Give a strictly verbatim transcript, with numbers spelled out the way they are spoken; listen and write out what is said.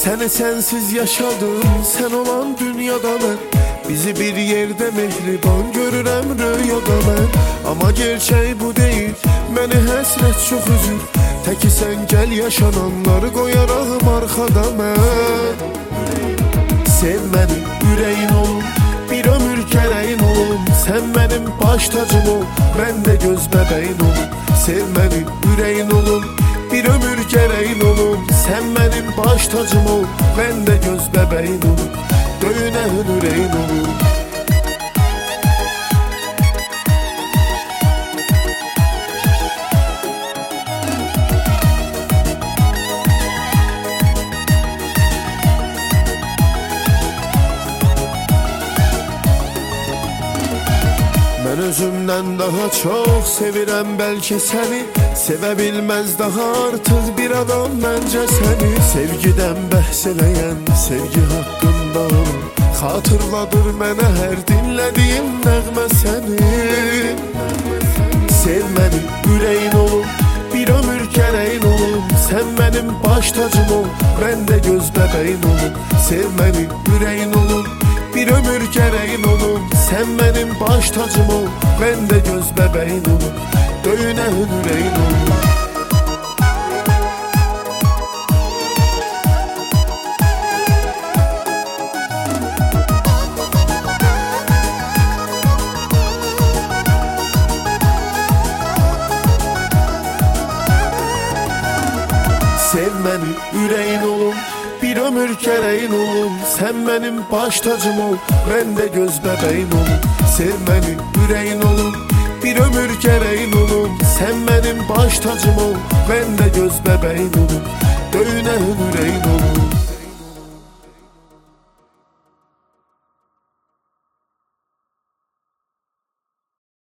Seni sensiz yaşadım, sen olan dünyada ben. Bizi bir yerde mehriban görürəm rüyada mən. Ama gerçək bu deyil, məni həsrət çox üzür. Təki sən gəl yaşananları qoyarağım arxada mən. Sev məni, ürəyin olum, bir ömür kərəyin olum. Sən mənim baş tacım ol, mən də göz bəbəyin olum. Sev məni, ürəyin olum, bir ömür kərəyin olum. Sən mənim baş tacım ol, mən də göz bəbəyin olum. Döyünən ürəyin olum. Mən özümdən daha çox sevirəm bəlkə səni. Sevə bilməz daha artıq bir adam məncə səni. Sevgidən bəhs eləyən sevgi haqqında xatırladır mənə hər dinlədiyim nəğmə səni. Sev məni, ürəyin olum, bir ömür kərəyin olum. Sən mənim baş tacım ol, mən də göz bəbəyin olum. Sev məni, ürəyin olum, bir ömür kərəyin olum. Sən mənim baş tacım ol, mən də göz bəbəyin olum. Döyünən ürəyin olum. Sev məni, ürəyin olum, bir ömür kərəyin olum. Sən mənim baş tacım ol, mən də göz bəbəyin olum. Sev məni, ürəyin olum, bir ömür kərəyin olum. Sən mənim baş tacım ol, mən də göz bəbəyin olum. Döyünən ürəyin olum.